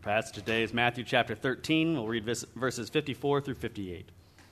passage today is Matthew chapter 13. We'll read verses 54 through 58.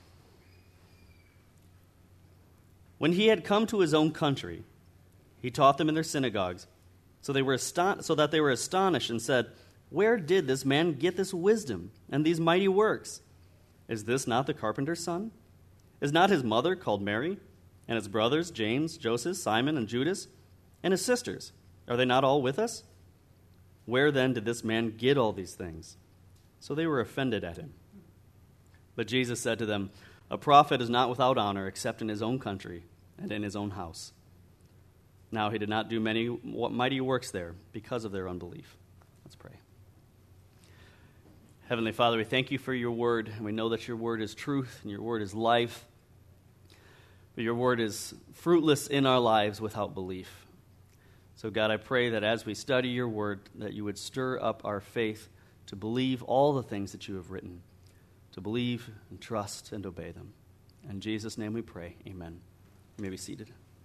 When he had come to his own country, he taught them in their synagogues, so that they were astonished and said, "Where did this man get this wisdom and these mighty works? Is this not the carpenter's son? Is not his mother called Mary, and his brothers James, Joseph, Simon, and Judas, and his sisters? Are they not all with us? Where then did this man get all these things?" So they were offended at him. But Jesus said to them, "A prophet is not without honor except in his own country and in his own house." Now he did not do many mighty works there because of their unbelief. Let's pray. Heavenly Father, we thank you for your word, and we know that your word is truth and your word is life. But your word is fruitless in our lives without belief. So God, I pray that as we study your word, that you would stir up our faith to believe all the things that you have written, to believe and trust and obey them. In Jesus' name we pray, amen. You may be seated.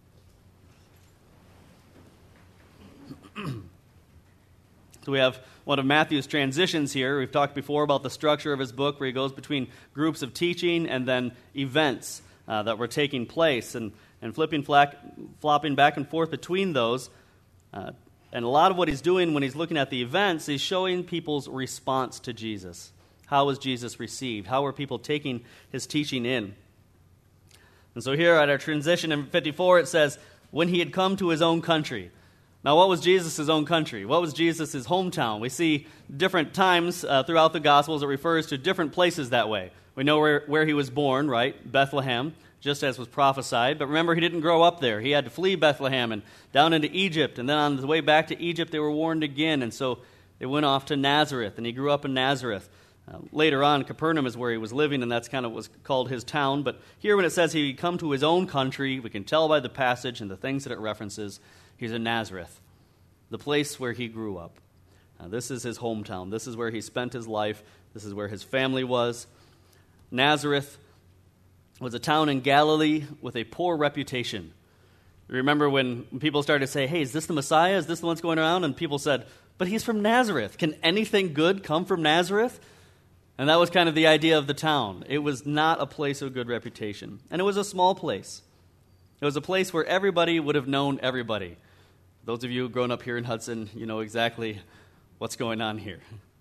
So we have one of Matthew's transitions here. We've talked before about the structure of his book where he goes between groups of teaching and then events that were taking place and flopping back and forth between those. And a lot of what he's doing when he's looking at the events is showing people's response to Jesus. How was Jesus received? How were people taking his teaching in? And so here at our transition in 54, it says, when he had come to his own country. Now, what was Jesus' own country? What was Jesus' hometown? We see different times throughout the Gospels it refers to different places that way. We know where he was born, right? Bethlehem, just as was prophesied. But remember, he didn't grow up there. He had to flee Bethlehem and down into Egypt. And then on the way back to Egypt, they were warned again. And so they went off to Nazareth, and he grew up in Nazareth. Later on, Capernaum is where he was living, and that's kind of what's called his town. But here when it says he come to his own country, we can tell by the passage and the things that it references, he's in Nazareth, the place where he grew up. This is his hometown. This is where he spent his life. This is where his family was. Nazareth was a town in Galilee with a poor reputation. You remember when people started to say, "Hey, is this the Messiah? Is this the one that's going around?" And people said, "But he's from Nazareth. Can anything good come from Nazareth?" And that was kind of the idea of the town. It was not a place of good reputation. And it was a small place. It was a place where everybody would have known everybody. Those of you who've grown up here in Hudson, you know exactly what's going on here.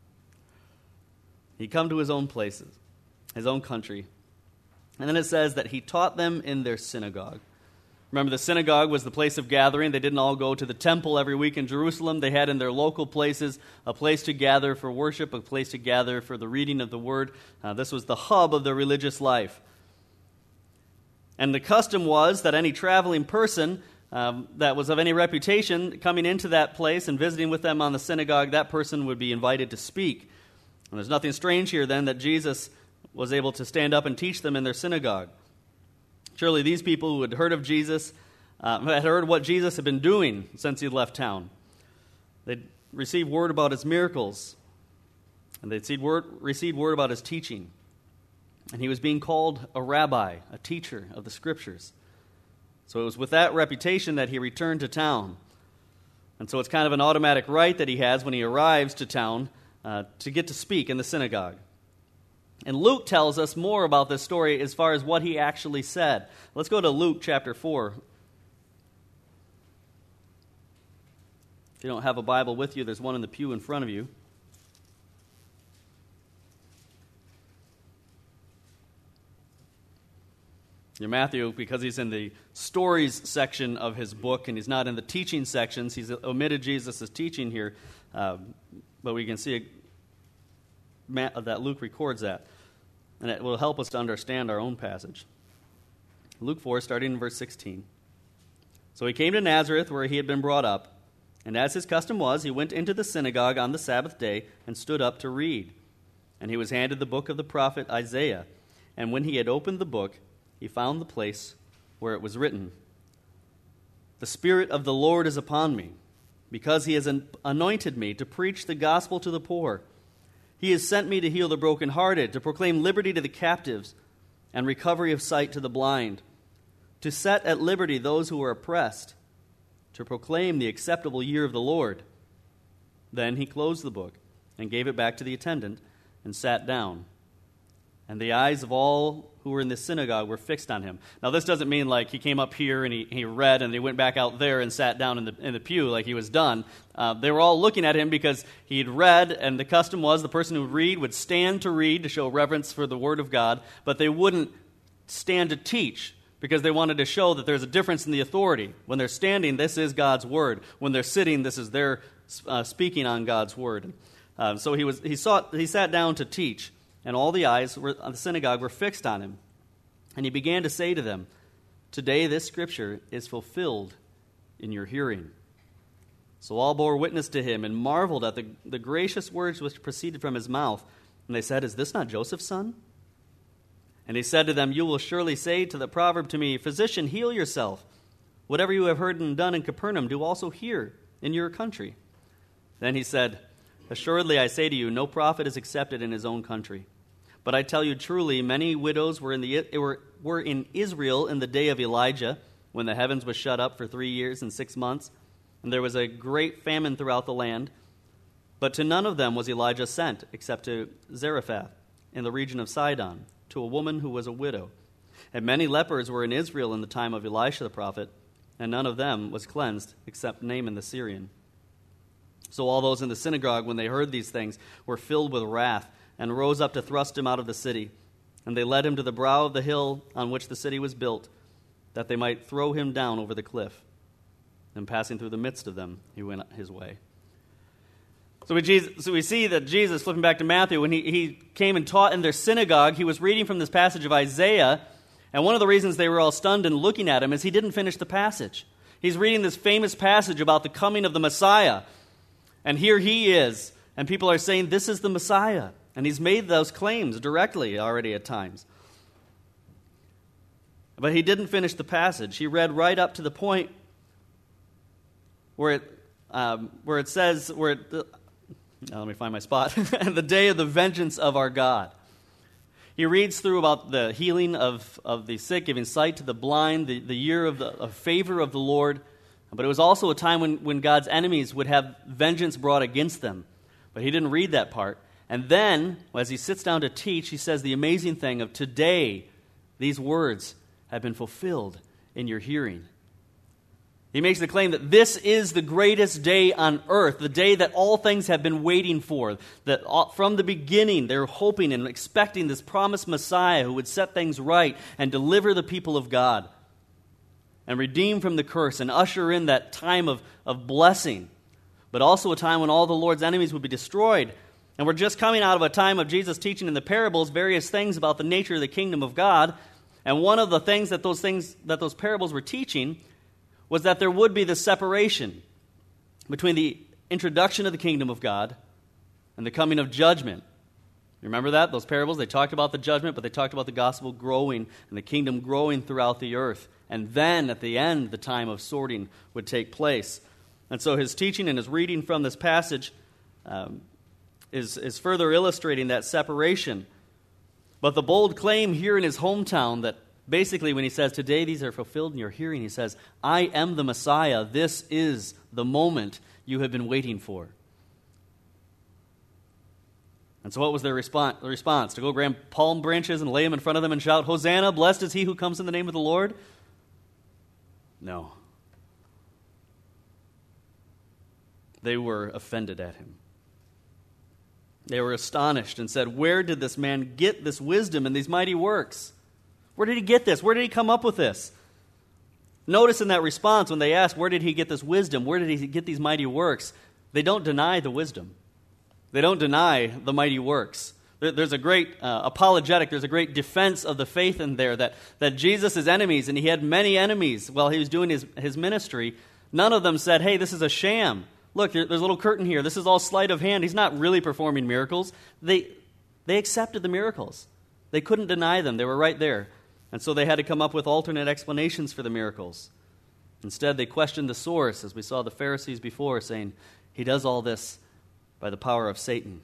He'd come to his own places, his own country. And then it says that he taught them in their synagogue. Remember, the synagogue was the place of gathering. They didn't all go to the temple every week in Jerusalem. They had in their local places a place to gather for worship, a place to gather for the reading of the word. This was the hub of their religious life. And the custom was that any traveling person that was of any reputation coming into that place and visiting with them on the synagogue, that person would be invited to speak. And there's nothing strange here then that Jesus was able to stand up and teach them in their synagogue. Surely these people who had heard of Jesus, had heard what Jesus had been doing since he left town. They'd received word about his miracles, and they'd received word about his teaching. And he was being called a rabbi, a teacher of the Scriptures. So it was with that reputation that he returned to town. And so it's kind of an automatic right that he has when he arrives to town to get to speak in the synagogue. And Luke tells us more about this story as far as what he actually said. Let's go to Luke chapter 4. If you don't have a Bible with you, there's one in the pew in front of you. Your Matthew, because he's in the stories section of his book and he's not in the teaching sections, he's omitted Jesus' teaching here, but we can see that Luke records that, and it will help us to understand our own passage. Luke 4, starting in verse 16. So he came to Nazareth, where he had been brought up, and as his custom was, he went into the synagogue on the Sabbath day and stood up to read. And he was handed the book of the prophet Isaiah, and when he had opened the book, he found the place where it was written, "The Spirit of the Lord is upon me, because he has anointed me to preach the gospel to the poor. He has sent me to heal the brokenhearted, to proclaim liberty to the captives, and recovery of sight to the blind, to set at liberty those who are oppressed, to proclaim the acceptable year of the Lord." Then he closed the book and gave it back to the attendant and sat down. And the eyes of all who were in the synagogue were fixed on him. Now, this doesn't mean like he came up here and he read and he went back out there and sat down in the pew like he was done. They were all looking at him because he had read, and the custom was the person who would read would stand to read to show reverence for the Word of God, but they wouldn't stand to teach because they wanted to show that there's a difference in the authority. When they're standing, this is God's Word. When they're sitting, this is their speaking on God's Word. So he sat down to teach. And all the eyes of the synagogue were fixed on him. And he began to say to them, "Today this scripture is fulfilled in your hearing." So all bore witness to him and marveled at the gracious words which proceeded from his mouth. And they said, "Is this not Joseph's son?" And he said to them, "You will surely say to the proverb to me, 'Physician, heal yourself. Whatever you have heard and done in Capernaum, do also here in your country.' Then he said, 'Assuredly I say to you, no prophet is accepted in his own country. But I tell you truly, many widows were in Israel in the day of Elijah, when the heavens was shut up for 3 years and 6 months, and there was a great famine throughout the land. But to none of them was Elijah sent, except to Zarephath in the region of Sidon, to a woman who was a widow. And many lepers were in Israel in the time of Elisha the prophet, and none of them was cleansed, except Naaman the Syrian.' So all those in the synagogue, when they heard these things, were filled with wrath, and rose up to thrust him out of the city. And they led him to the brow of the hill on which the city was built, that they might throw him down over the cliff. And passing through the midst of them, he went his way." So we see that Jesus, flipping back to Matthew, when he came and taught in their synagogue, he was reading from this passage of Isaiah, and one of the reasons they were all stunned and looking at him is he didn't finish the passage. He's reading this famous passage about the coming of the Messiah, and here he is, and people are saying, "This is the Messiah." And he's made those claims directly already at times. But he didn't finish the passage. He read right up to the point where it says, let me find my spot, the day of the vengeance of our God. He reads through about the healing of the sick, giving sight to the blind, the year of favor of the Lord. But it was also a time when God's enemies would have vengeance brought against them. But he didn't read that part. And then, as he sits down to teach, he says the amazing thing of, "Today, these words have been fulfilled in your hearing." He makes the claim that this is the greatest day on earth, the day that all things have been waiting for, that from the beginning they're hoping and expecting this promised Messiah who would set things right and deliver the people of God and redeem from the curse and usher in that time of blessing, but also a time when all the Lord's enemies would be destroyed. And we're just coming out of a time of Jesus teaching in the parables various things about the nature of the kingdom of God. And one of the things that those parables were teaching was that there would be this separation between the introduction of the kingdom of God and the coming of judgment. You remember that? Those parables, they talked about the judgment, but they talked about the gospel growing and the kingdom growing throughout the earth. And then at the end, the time of sorting would take place. And so his teaching and his reading from this passage is further illustrating that separation. But the bold claim here in his hometown that basically when he says, "Today these are fulfilled in your hearing," he says, "I am the Messiah. This is the moment you have been waiting for." And so what was their response? To go grab palm branches and lay them in front of them and shout, "Hosanna, blessed is he who comes in the name of the Lord"? No. They were offended at him. They were astonished and said, "Where did this man get this wisdom and these mighty works? Where did he get this? Where did he come up with this?" Notice in that response when they ask, "Where did he get this wisdom? Where did he get these mighty works?" They don't deny the wisdom. They don't deny the mighty works. There's a great apologetic, there's a great defense of the faith in there that Jesus' enemies, and he had many enemies while he was doing his ministry, none of them said, "Hey, this is a sham. Look, there's a little curtain here. This is all sleight of hand. He's not really performing miracles." They accepted the miracles. They couldn't deny them. They were right there. And so they had to come up with alternate explanations for the miracles. Instead, they questioned the source, as we saw the Pharisees before, saying, "He does all this by the power of Satan."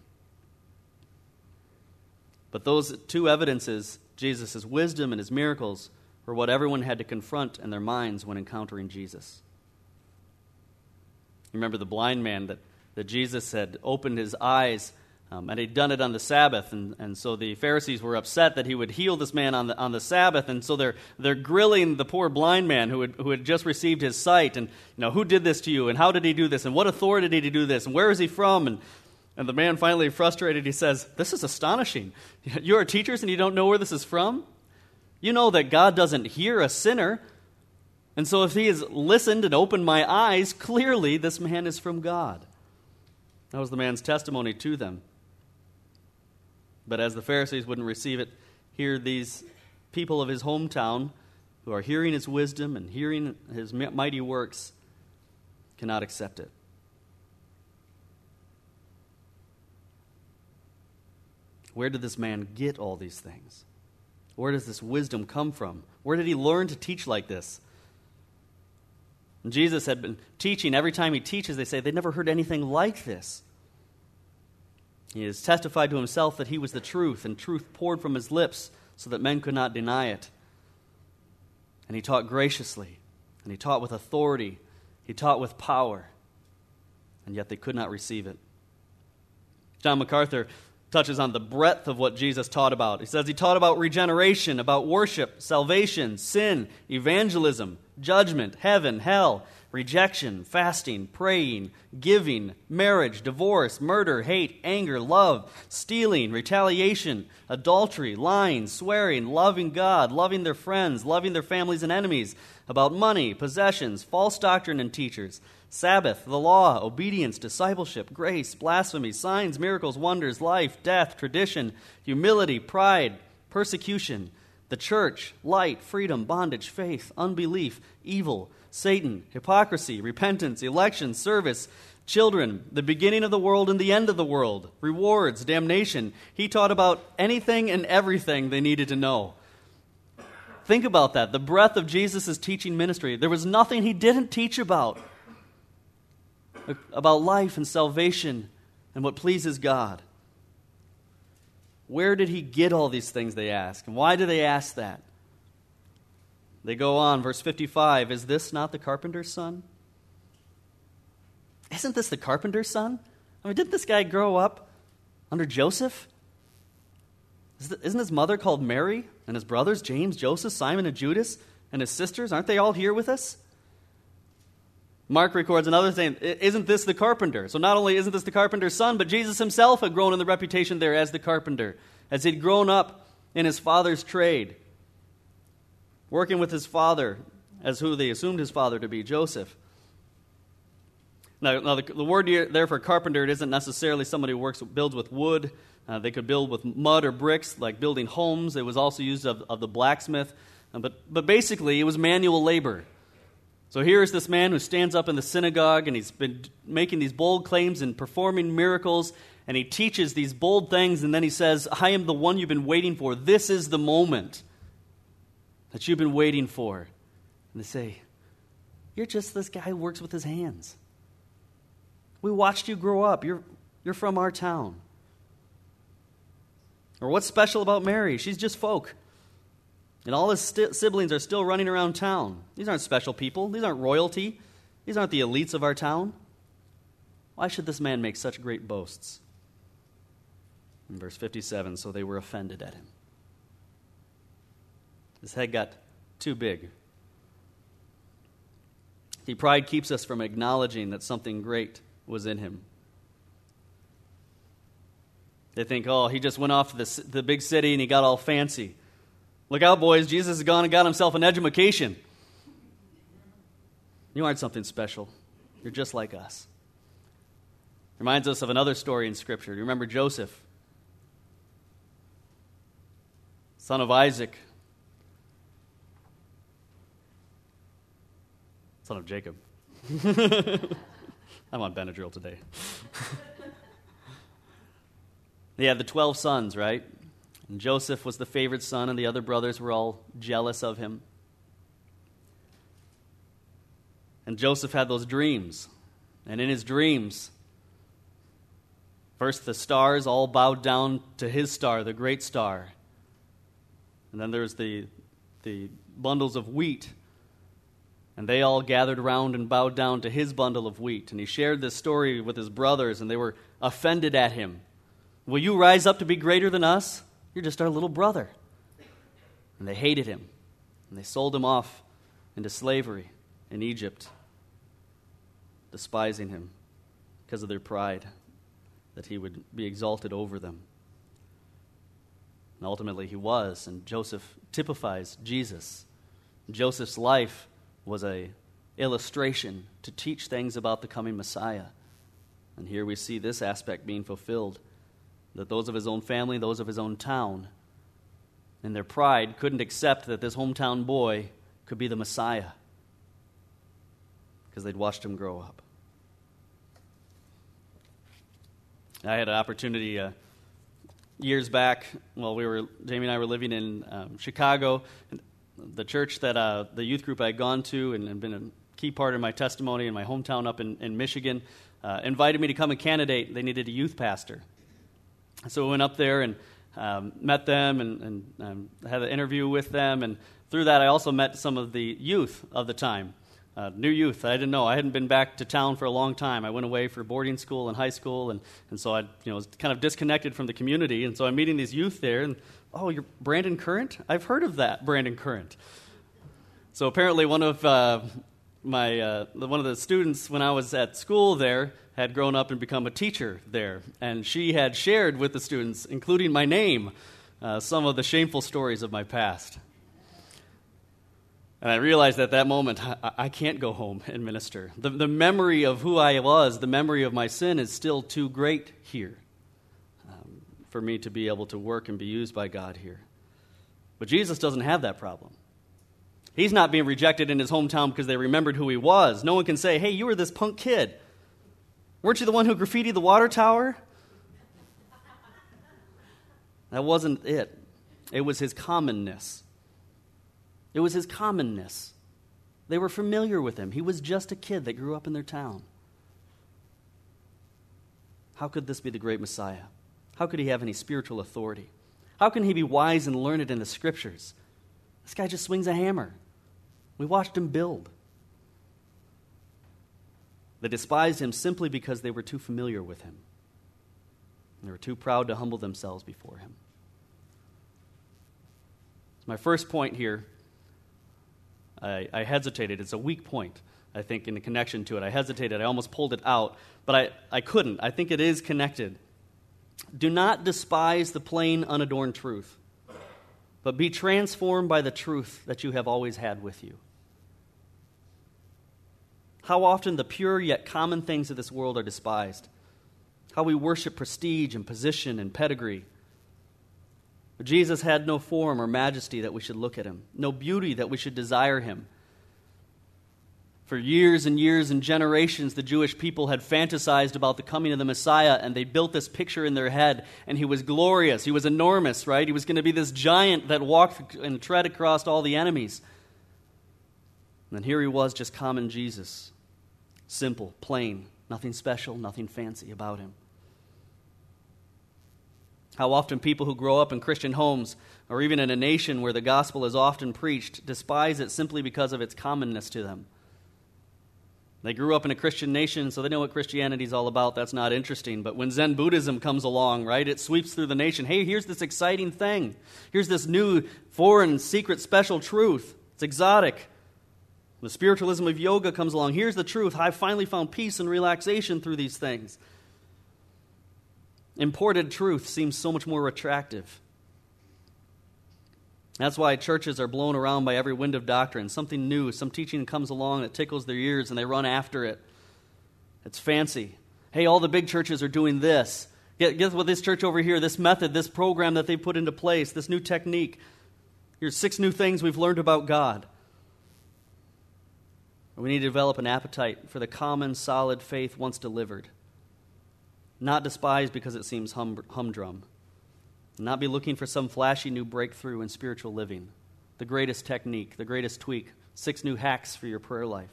But those two evidences, Jesus' wisdom and his miracles, were what everyone had to confront in their minds when encountering Jesus. You remember the blind man that Jesus had opened his eyes And he'd done it on the Sabbath, and so the Pharisees were upset that he would heal this man on the Sabbath, and so they're grilling the poor blind man who had just received his sight, and who did this to you, and how did he do this, and what authority did he do this, and where is he from? And the man, finally frustrated, he says, "This is astonishing. You are teachers and you don't know where this is from? You know that God doesn't hear a sinner, and so if he has listened and opened my eyes, clearly this man is from God." That was the man's testimony to them. But as the Pharisees wouldn't receive it, here these people of his hometown who are hearing his wisdom and hearing his mighty works cannot accept it. Where did this man get all these things? Where does this wisdom come from? Where did he learn to teach like this? And Jesus had been teaching. Every time he teaches, they say they never heard anything like this. He has testified to himself that he was the truth, and truth poured from his lips so that men could not deny it. And he taught graciously, and he taught with authority, he taught with power, and yet they could not receive it. John MacArthur touches on the breadth of what Jesus taught about. He says he taught about regeneration, about worship, salvation, sin, evangelism, judgment, heaven, hell, rejection, fasting, praying, giving, marriage, divorce, murder, hate, anger, love, stealing, retaliation, adultery, lying, swearing, loving God, loving their friends, loving their families and enemies, about money, possessions, false doctrine and teachers, Sabbath, the law, obedience, discipleship, grace, blasphemy, signs, miracles, wonders, life, death, tradition, humility, pride, persecution, the church, light, freedom, bondage, faith, unbelief, evil, Satan, hypocrisy, repentance, election, service, children, the beginning of the world and the end of the world, rewards, damnation. He taught about anything and everything they needed to know. Think about that, the breadth of Jesus' teaching ministry. There was nothing he didn't teach about life and salvation and what pleases God. Where did he get all these things, they ask? And why do they ask that? They go on, verse 55, "Is this not the carpenter's son?" Isn't this the carpenter's son? I mean, didn't this guy grow up under Joseph? Isn't his mother called Mary? And his brothers, James, Joseph, Simon, and Judas? And his sisters, aren't they all here with us? Mark records another thing, "Isn't this the carpenter?" So not only isn't this the carpenter's son, but Jesus himself had grown in the reputation there as the carpenter, as he'd grown up in his father's trade, working with his father as who they assumed his father to be, Joseph. Now the word there for carpenter, it isn't necessarily somebody who builds with wood. They could build with mud or bricks, like building homes. It was also used of the blacksmith. But basically, it was manual labor. So here is this man who stands up in the synagogue, and he's been making these bold claims and performing miracles, and he teaches these bold things, and then he says, "I am the one you've been waiting for. This is the moment that you've been waiting for." And they say, "You're just this guy who works with his hands. We watched you grow up. You're from our town." Or, "What's special about Mary? She's just folk. And all his siblings are still running around town. These aren't special people. These aren't royalty. These aren't the elites of our town. Why should this man make such great boasts?" In verse 57, "So they were offended at him." His head got too big. See, pride keeps us from acknowledging that something great was in him. They think, "Oh, he just went off to the big city and he got all fancy. Look out, boys, Jesus has gone and got himself an edumacation. You aren't something special. You're just like us." Reminds us of another story in Scripture. Do you remember Joseph, son of Isaac, son of Jacob? I'm on Benadryl today. He had the 12 sons, right? And Joseph was the favorite son, and the other brothers were all jealous of him. And Joseph had those dreams. And in his dreams, first the stars all bowed down to his star, the great star. And then there's the bundles of wheat. And they all gathered around and bowed down to his bundle of wheat. And he shared this story with his brothers, and they were offended at him. Will you rise up to be greater than us? You're just our little brother. And they hated him, and they sold him off into slavery in Egypt, despising him because of their pride, that he would be exalted over them. And ultimately he was, and Joseph typifies Jesus. Joseph's life was an illustration to teach things about the coming Messiah. And here we see this aspect being fulfilled, that those of his own family, those of his own town, in their pride couldn't accept that this hometown boy could be the Messiah because they'd watched him grow up. I had an opportunity years back while Jamie and I were living in Chicago. The church that the youth group I had gone to and been a key part of my testimony in my hometown up in Michigan invited me to come and candidate. They needed a youth pastor. So we went up there and met them and had an interview with them. And through that, I also met some of the youth of the time, new youth. I didn't know. I hadn't been back to town for a long time. I went away for boarding school and high school, and so I was kind of disconnected from the community. And so I'm meeting these youth there, and, oh, you're Brandon Current? I've heard of that, Brandon Current. So apparently one of one of the students when I was at school there had grown up and become a teacher there, and she had shared with the students, including my name, some of the shameful stories of my past. And I realized at that moment, I can't go home and minister. The memory of who I was, the memory of my sin is still too great here for me to be able to work and be used by God here. But Jesus doesn't have that problem. He's not being rejected in his hometown because they remembered who he was. No one can say, hey, you were this punk kid. Weren't you the one who graffitied the water tower? That wasn't it. It was his commonness. It was his commonness. They were familiar with him. He was just a kid that grew up in their town. How could this be the great Messiah? How could he have any spiritual authority? How can he be wise and learned in the Scriptures? This guy just swings a hammer. We watched him build. They despised him simply because they were too familiar with him. They were too proud to humble themselves before him. So my first point here, I hesitated. It's a weak point, I think, in the connection to it. I hesitated. I almost pulled it out, but I couldn't. I think it is connected. Do not despise the plain, unadorned truth, but be transformed by the truth that you have always had with you. How often the pure yet common things of this world are despised. How we worship prestige and position and pedigree. But Jesus had no form or majesty that we should look at him, no beauty that we should desire him. For years and years and generations, the Jewish people had fantasized about the coming of the Messiah, and they built this picture in their head, and he was glorious. He was enormous, right? He was going to be this giant that walked and tread across all the enemies. And then here he was, just common Jesus. Simple, plain, nothing special, nothing fancy about him. How often people who grow up in Christian homes, or even in a nation where the gospel is often preached, despise it simply because of its commonness to them. They grew up in a Christian nation, so they know what Christianity is all about. That's not interesting. But when Zen Buddhism comes along, right, it sweeps through the nation. Hey, here's this exciting thing. Here's this new, foreign, secret, special truth. It's exotic. The spiritualism of yoga comes along. Here's the truth. I finally found peace and relaxation through these things. Imported truth seems so much more attractive. That's why churches are blown around by every wind of doctrine. Something new, some teaching comes along that tickles their ears and they run after it. It's fancy. Hey, all the big churches are doing this. Guess what this church over here, this method, this program that they put into place, this new technique. Here's 6 new things we've learned about God. We need to develop an appetite for the common, solid faith once delivered. Not despised because it seems humdrum. Not be looking for some flashy new breakthrough in spiritual living. The greatest technique, the greatest tweak, 6 new hacks for your prayer life.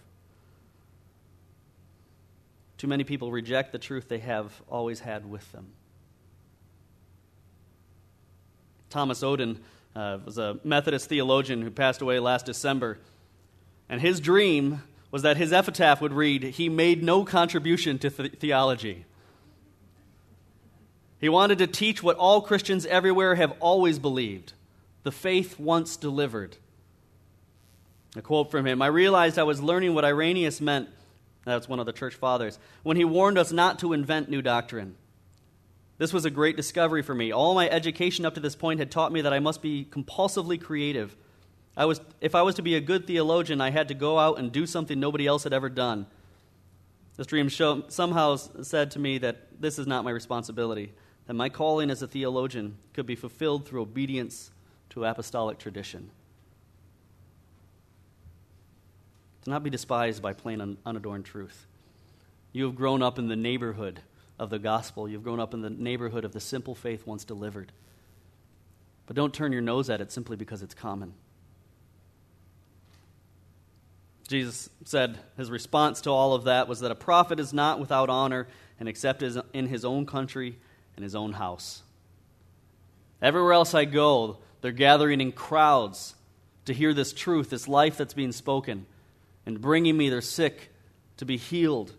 Too many people reject the truth they have always had with them. Thomas Oden was a Methodist theologian who passed away last December. And his dream was that his epitaph would read, "He made no contribution to theology." He wanted to teach what all Christians everywhere have always believed: the faith once delivered. A quote from him: "I realized I was learning what Irenaeus meant," that's one of the church fathers, "when he warned us not to invent new doctrine. This was a great discovery for me. All my education up to this point had taught me that I must be compulsively creative. If I was to be a good theologian, I had to go out and do something nobody else had ever done. This dream somehow said to me that this is not my responsibility, that my calling as a theologian could be fulfilled through obedience to apostolic tradition. To not be despised by plain, unadorned truth. You have grown up in the neighborhood of the gospel. You've grown up in the neighborhood of the simple faith once delivered. But don't turn your nose at it simply because it's common." Jesus said his response to all of that was that a prophet is not without honor and except in his own country and his own house. Everywhere else I go, they're gathering in crowds to hear this truth, this life that's being spoken, and bringing me their sick to be healed,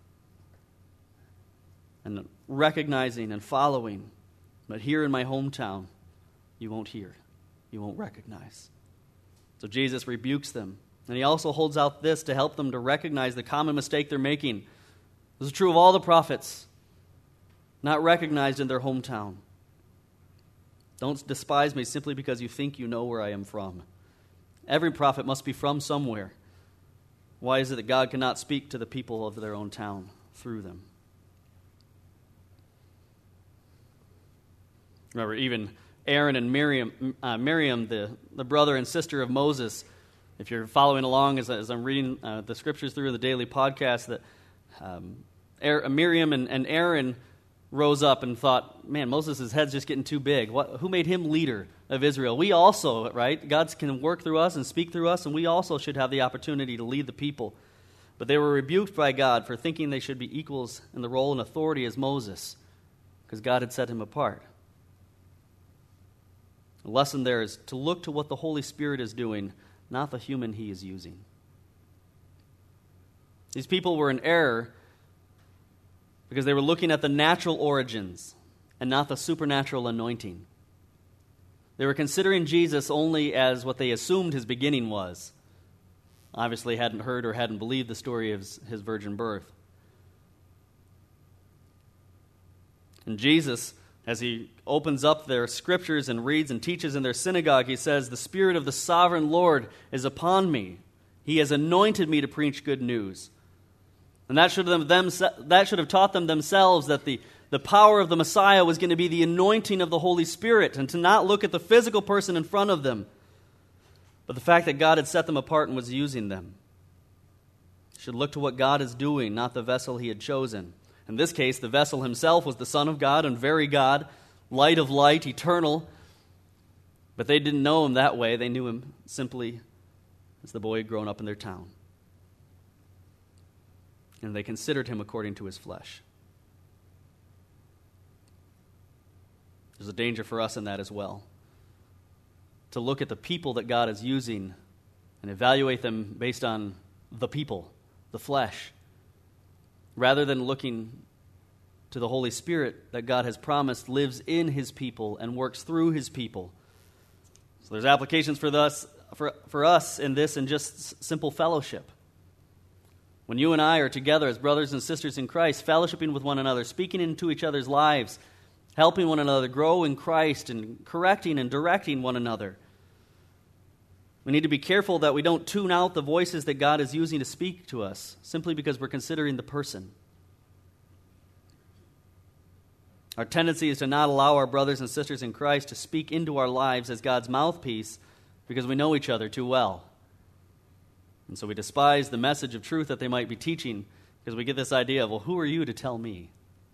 and recognizing and following. But here in my hometown, you won't hear, you won't recognize. So Jesus rebukes them. And he also holds out this to help them to recognize the common mistake they're making. This is true of all the prophets, not recognized in their hometown. Don't despise me simply because you think you know where I am from. Every prophet must be from somewhere. Why is it that God cannot speak to the people of their own town through them? Remember, even Aaron and Miriam, the brother and sister of Moses. If you're following along as I'm reading the scriptures through the daily podcast, that Miriam and Aaron rose up and thought, man, Moses' head's just getting too big. Who made him leader of Israel? We also, right? God can work through us and speak through us, and we also should have the opportunity to lead the people. But they were rebuked by God for thinking they should be equals in the role and authority as Moses, because God had set him apart. The lesson there is to look to what the Holy Spirit is doing, not the human he is using. These people were in error because they were looking at the natural origins and not the supernatural anointing. They were considering Jesus only as what they assumed his beginning was. Obviously hadn't heard or hadn't believed the story of his virgin birth. And Jesus, as he opens up their scriptures and reads and teaches in their synagogue, he says, "The Spirit of the sovereign Lord is upon me. He has anointed me to preach good news." And that should have taught them themselves that the power of the Messiah was going to be the anointing of the Holy Spirit, and to not look at the physical person in front of them, but the fact that God had set them apart and was using them. Should look to what God is doing, not the vessel he had chosen. In this case, the vessel himself was the Son of God and very God, light of light, eternal. But they didn't know him that way. They knew him simply as the boy grown up in their town. And they considered him according to his flesh. There's a danger for us in that as well. To look at the people that God is using and evaluate them based on the people, the flesh, rather than looking to the Holy Spirit that God has promised lives in his people and works through his people. So there's applications for us in this and just simple fellowship. When you and I are together as brothers and sisters in Christ, fellowshipping with one another, speaking into each other's lives, helping one another grow in Christ, and correcting and directing one another. We need to be careful that we don't tune out the voices that God is using to speak to us simply because we're considering the person. Our tendency is to not allow our brothers and sisters in Christ to speak into our lives as God's mouthpiece because we know each other too well. And so we despise the message of truth that they might be teaching because we get this idea of, well, who are you to tell me?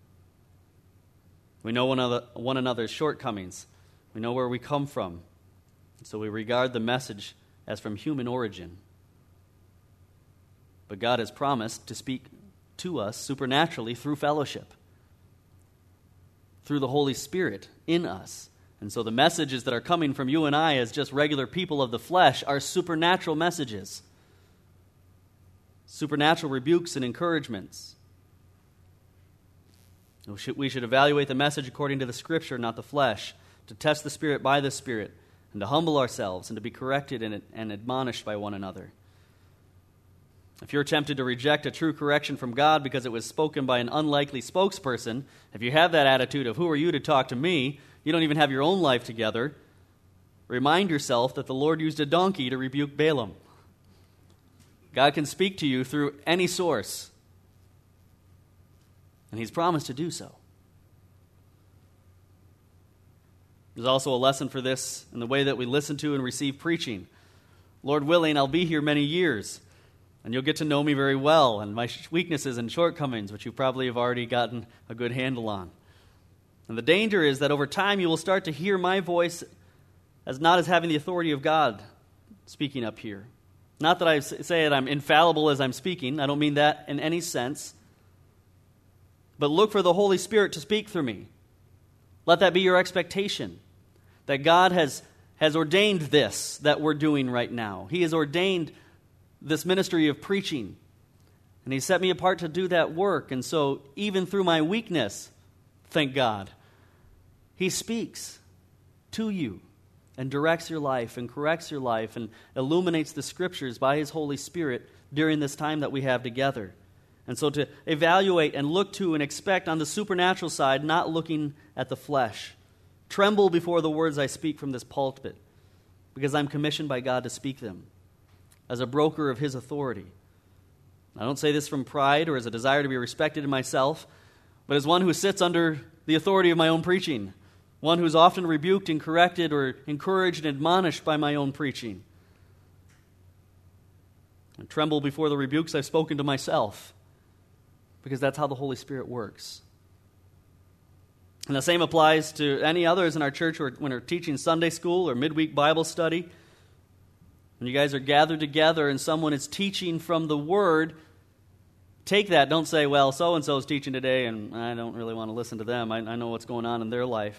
We know one another's shortcomings. We know where we come from. So we regard the message as from human origin. But God has promised to speak to us supernaturally through fellowship, through the Holy Spirit in us. And so the messages that are coming from you and I as just regular people of the flesh are supernatural messages, supernatural rebukes and encouragements. We should evaluate the message according to the Scripture, not the flesh, to test the Spirit by the Spirit, and to humble ourselves and to be corrected in it and admonished by one another. If you're tempted to reject a true correction from God because it was spoken by an unlikely spokesperson, if you have that attitude of, who are you to talk to me? You don't even have your own life together. Remind yourself that the Lord used a donkey to rebuke Balaam. God can speak to you through any source, and He's promised to do so. There's also a lesson for this in the way that we listen to and receive preaching. Lord willing, I'll be here many years, and you'll get to know me very well and my weaknesses and shortcomings, which you probably have already gotten a good handle on. And the danger is that over time you will start to hear my voice as not as having the authority of God speaking up here. Not that I say that I'm infallible as I'm speaking. I don't mean that in any sense. But look for the Holy Spirit to speak through me. Let that be your expectation, that God has ordained this that we're doing right now. He has ordained this ministry of preaching, and He set me apart to do that work. And so even through my weakness, thank God, He speaks to you and directs your life and corrects your life and illuminates the Scriptures by His Holy Spirit during this time that we have together. And so to evaluate and look to and expect on the supernatural side, not looking at the flesh. Tremble before the words I speak from this pulpit, because I'm commissioned by God to speak them as a broker of His authority. I don't say this from pride or as a desire to be respected in myself, but as one who sits under the authority of my own preaching, one who's often rebuked and corrected or encouraged and admonished by my own preaching. And tremble before the rebukes I've spoken to myself, because that's how the Holy Spirit works. And the same applies to any others in our church when we're teaching Sunday school or midweek Bible study. When you guys are gathered together and someone is teaching from the Word, take that. Don't say, well, so-and-so is teaching today and I don't really want to listen to them. I know what's going on in their life.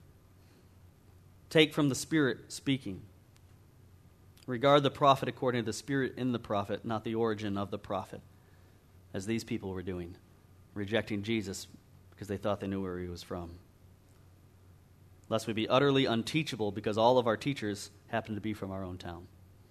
Take from the Spirit speaking. Regard the prophet according to the Spirit in the prophet, not the origin of the prophet, as these people were doing, rejecting Jesus because they thought they knew where He was from. Lest we be utterly unteachable because all of our teachers happen to be from our own town.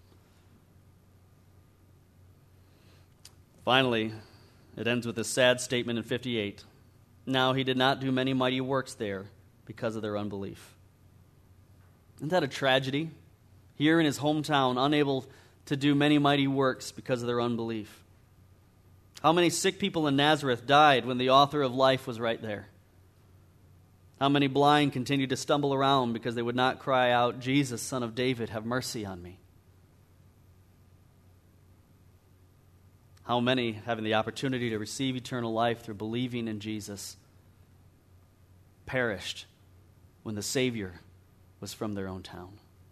Finally, it ends with this sad statement in 58. Now He did not do many mighty works there because of their unbelief. Isn't that a tragedy? Here in his hometown, unable to do many mighty works because of their unbelief. How many sick people in Nazareth died when the author of life was right there? How many blind continued to stumble around because they would not cry out, Jesus, Son of David, have mercy on me? How many, having the opportunity to receive eternal life through believing in Jesus, perished when the Savior was from their own town?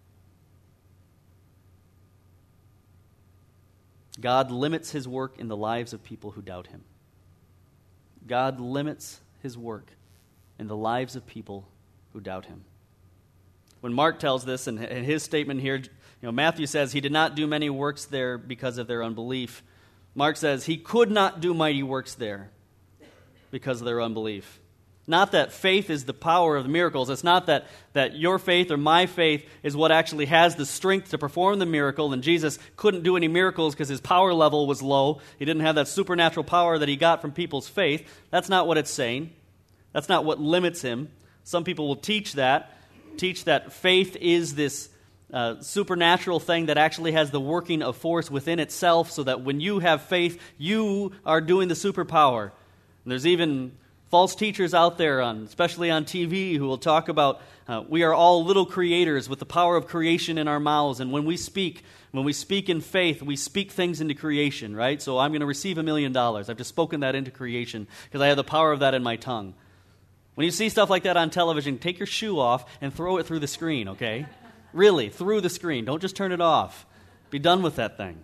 God limits His work in the lives of people who doubt Him. God limits His work in the lives of people who doubt Him. When Mark tells this in his statement here, Matthew says He did not do many works there because of their unbelief. Mark says He could not do mighty works there because of their unbelief. Not that faith is the power of the miracles. It's not that your faith or my faith is what actually has the strength to perform the miracle, and Jesus couldn't do any miracles because His power level was low. He didn't have that supernatural power that He got from people's faith. That's not what it's saying. That's not what limits Him. Some people will teach that faith is this supernatural thing that actually has the working of force within itself, so that when you have faith, you are doing the superpower. And there's even false teachers out there, especially on TV, who will talk about we are all little creators with the power of creation in our mouths, and when we speak in faith, we speak things into creation, right? So I'm going to receive $1 million. I've just spoken that into creation because I have the power of that in my tongue. When you see stuff like that on television, take your shoe off and throw it through the screen, okay? Really, through the screen. Don't just turn it off. Be done with that thing.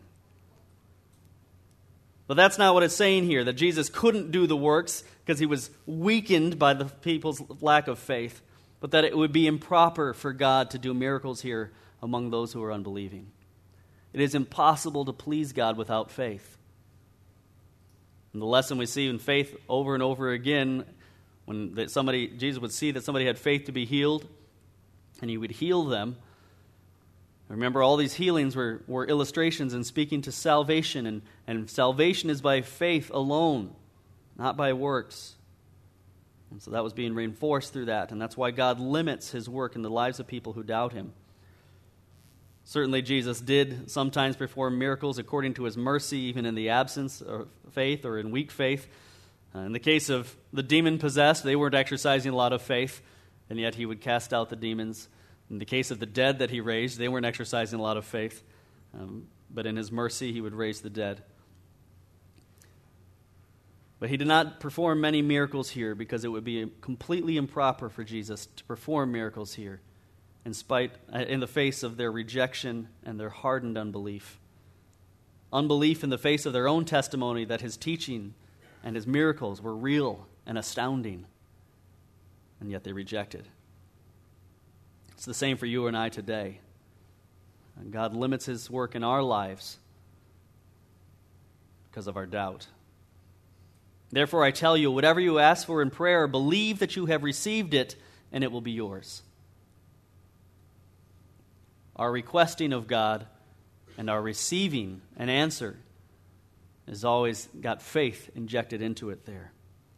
But that's not what it's saying here, that Jesus couldn't do the works because He was weakened by the people's lack of faith, but that it would be improper for God to do miracles here among those who are unbelieving. It is impossible to please God without faith. And the lesson we see in faith over and over again When Jesus would see that somebody had faith to be healed, and he would heal them. Remember, all these healings were illustrations and speaking to salvation, and salvation is by faith alone, not by works. And so that was being reinforced through that, and that's why God limits his work in the lives of people who doubt him. Certainly, Jesus did sometimes perform miracles according to his mercy, even in the absence of faith or in weak faith. In the case of the demon-possessed, they weren't exercising a lot of faith, and yet he would cast out the demons. In the case of the dead that he raised, they weren't exercising a lot of faith, but in his mercy, he would raise the dead. But he did not perform many miracles here because it would be completely improper for Jesus to perform miracles here in the face of their rejection and their hardened unbelief. Unbelief in the face of their own testimony that his teaching and his miracles were real and astounding, and yet they rejected. It's the same for you and I today. And God limits his work in our lives because of our doubt. Therefore, I tell you, whatever you ask for in prayer, believe that you have received it, and it will be yours. Our requesting of God and our receiving an answer has always got faith injected into it there.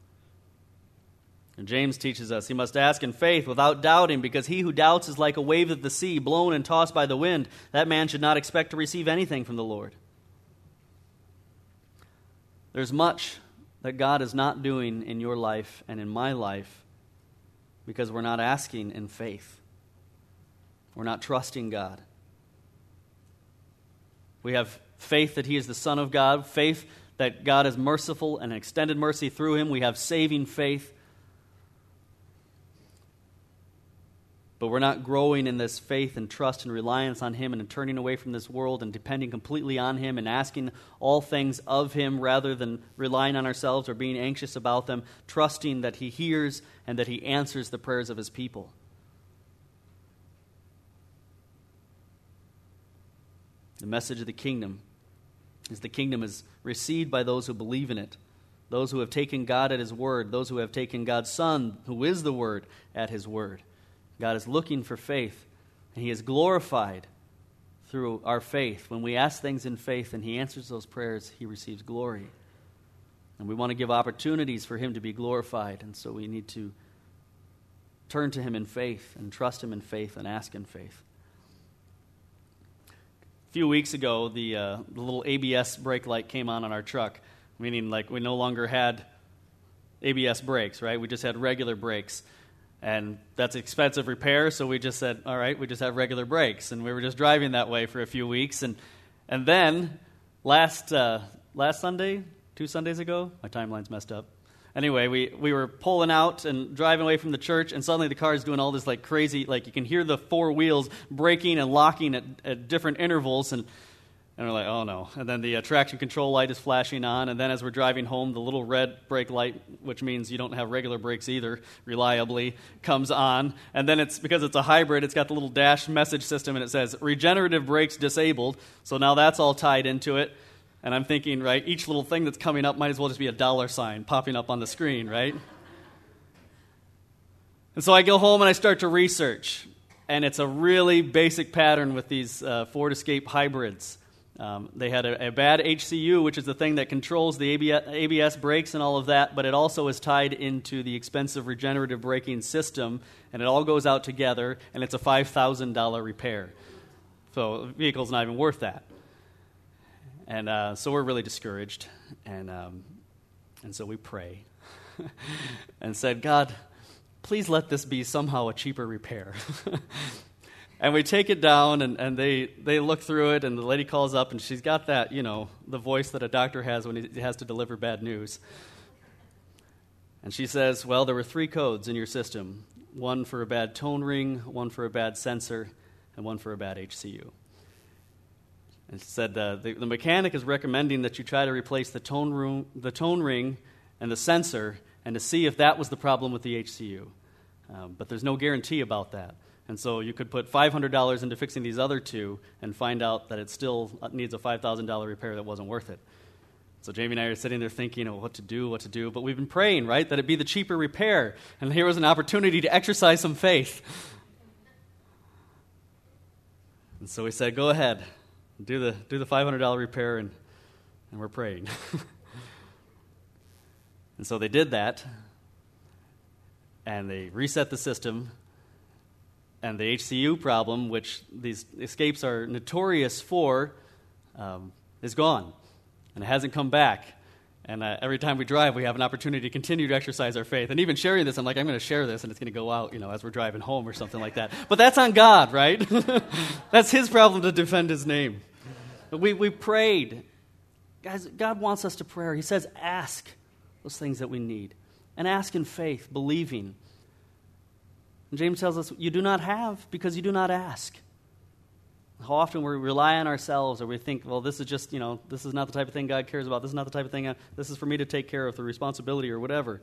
And James teaches us he must ask in faith without doubting, because he who doubts is like a wave of the sea, blown and tossed by the wind. That man should not expect to receive anything from the Lord. There's much that God is not doing in your life and in my life because we're not asking in faith. We're not trusting God. We have faith that he is the Son of God, faith that God is merciful and extended mercy through him. We have saving faith. But we're not growing in this faith and trust and reliance on him and turning away from this world and depending completely on him and asking all things of him rather than relying on ourselves or being anxious about them, trusting that he hears and that he answers the prayers of his people. The message of the kingdom is received by those who believe in it, those who have taken God at his word, those who have taken God's Son, who is the Word, at his word. God is looking for faith, and he is glorified through our faith. When we ask things in faith and he answers those prayers, he receives glory. And we want to give opportunities for him to be glorified, and so we need to turn to him in faith and trust him in faith and ask in faith. A few weeks ago, the little ABS brake light came on our truck, meaning like we no longer had ABS brakes, right? We just had regular brakes. And that's expensive repair, so we just said, all right, we just have regular brakes. And we were just driving that way for a few weeks. And then last Sunday, 2 Sundays ago, my timeline's messed up. Anyway, we were pulling out and driving away from the church, and suddenly the car is doing all this like crazy, like you can hear the four wheels braking and locking at different intervals, and we're like, oh no. And then the traction control light is flashing on, and then as we're driving home, the little red brake light, which means you don't have regular brakes either, reliably, comes on. And then because it's a hybrid, it's got the little dash message system, and it says, regenerative brakes disabled. So now that's all tied into it. And I'm thinking, right, each little thing that's coming up might as well just be a dollar sign popping up on the screen, right? And so I go home and I start to research. And it's a really basic pattern with these Ford Escape hybrids. They had a bad HCU, which is the thing that controls the ABS brakes and all of that, but it also is tied into the expensive regenerative braking system, and it all goes out together, and it's a $5,000 repair. So the vehicle's not even worth that. And so we're really discouraged, and so we pray and said, God, please let this be somehow a cheaper repair. And we take it down, and they look through it, and the lady calls up, and she's got that, the voice that a doctor has when he has to deliver bad news. And she says, well, there were 3 codes in your system, one for a bad tone ring, one for a bad sensor, and one for a bad HCU. And she said, the mechanic is recommending that you try to replace the tone ring and the sensor, and to see if that was the problem with the HCU. But there's no guarantee about that. And so you could put $500 into fixing these other 2 and find out that it still needs a $5,000 repair that wasn't worth it. So Jamie and I are sitting there thinking, what to do. But we've been praying, right, that it be the cheaper repair. And here was an opportunity to exercise some faith. And so we said, go ahead, do the $500 repair, and we're praying. And so they did that, and they reset the system, and the HCU problem, which these escapes are notorious for, is gone. And it hasn't come back. And every time we drive, we have an opportunity to continue to exercise our faith. And even sharing this, I'm like, I'm going to share this, and it's going to go out, as we're driving home or something like that. But that's on God, right? That's His problem to defend His name. But we prayed. Guys, God wants us to pray. He says, ask those things that we need. And ask in faith, believing. And James tells us, you do not have because you do not ask. How often we rely on ourselves, or we think, well, this is just, this is not the type of thing God cares about. This is not the type of thing, this is for me to take care of, the responsibility or whatever.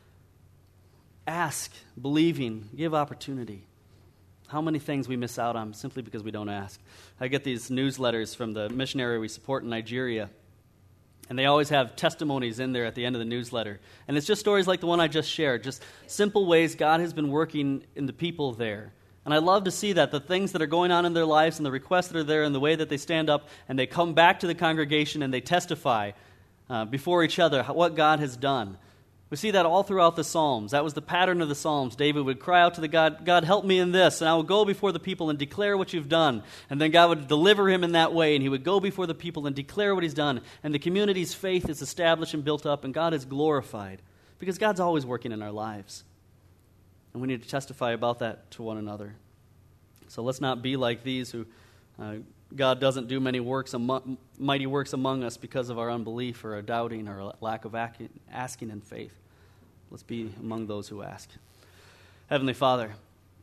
Ask, believing, give opportunity. How many things we miss out on simply because we don't ask. I get these newsletters from the missionary we support in Nigeria, and they always have testimonies in there at the end of the newsletter. And it's just stories like the one I just shared, just simple ways God has been working in the people there. And I love to see that, the things that are going on in their lives and the requests that are there and the way that they stand up and they come back to the congregation and they testify before each other what God has done. We see that all throughout the Psalms. That was the pattern of the Psalms. David would cry out to the God, God, help me in this, and I will go before the people and declare what you've done. And then God would deliver him in that way, and he would go before the people and declare what he's done. And the community's faith is established and built up, and God is glorified. Because God's always working in our lives. And we need to testify about that to one another. So let's not be like these who God doesn't do mighty works among us because of our unbelief or our doubting or our lack of asking in faith. Let's be among those who ask. Heavenly Father,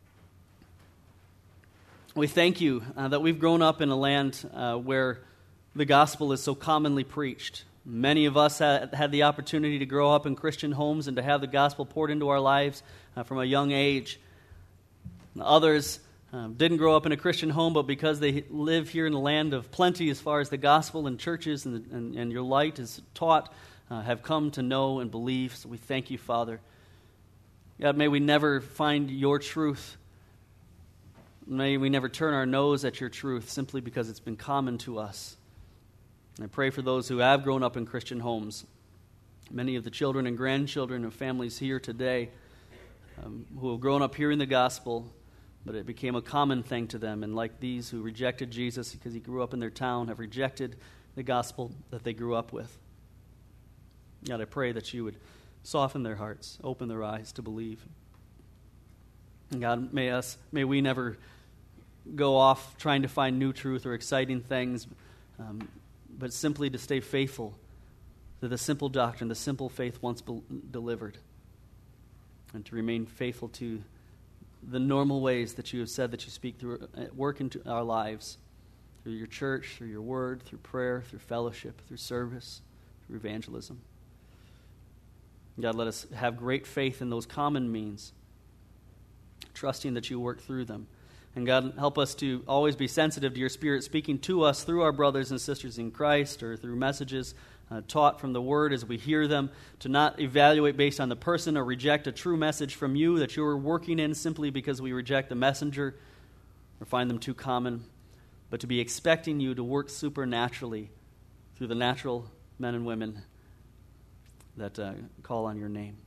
we thank you that we've grown up in a land where the gospel is so commonly preached. Many of us had the opportunity to grow up in Christian homes and to have the gospel poured into our lives from a young age. Others didn't grow up in a Christian home, but because they live here in a land of plenty as far as the gospel and churches and your light is taught, have come to know and believe. So we thank you, Father. God, may we never find your truth. May we never turn our nose at your truth simply because it's been common to us. And I pray for those who have grown up in Christian homes, many of the children and grandchildren of families here today who have grown up hearing the gospel, but it became a common thing to them. And like these who rejected Jesus because he grew up in their town, have rejected the gospel that they grew up with. God, I pray that you would soften their hearts, open their eyes to believe. And God, may we never go off trying to find new truth or exciting things, but simply to stay faithful to the simple doctrine, the simple faith once delivered, and to remain faithful to the normal ways that you have said that you speak through, work into our lives, through your church, through your word, through prayer, through fellowship, through service, through evangelism. God, let us have great faith in those common means, trusting that you work through them. And God, help us to always be sensitive to your Spirit speaking to us through our brothers and sisters in Christ or through messages taught from the Word as we hear them, to not evaluate based on the person or reject a true message from you that you're working in simply because we reject the messenger or find them too common, but to be expecting you to work supernaturally through the natural men and women that call on your name.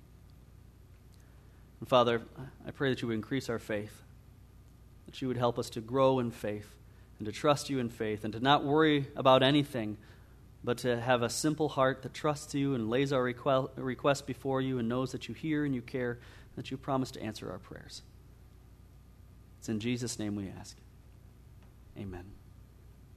And Father, I pray that you would increase our faith, that you would help us to grow in faith and to trust you in faith and to not worry about anything, but to have a simple heart that trusts you and lays our request before you and knows that you hear and you care, and that you promise to answer our prayers. It's in Jesus' name we ask. Amen.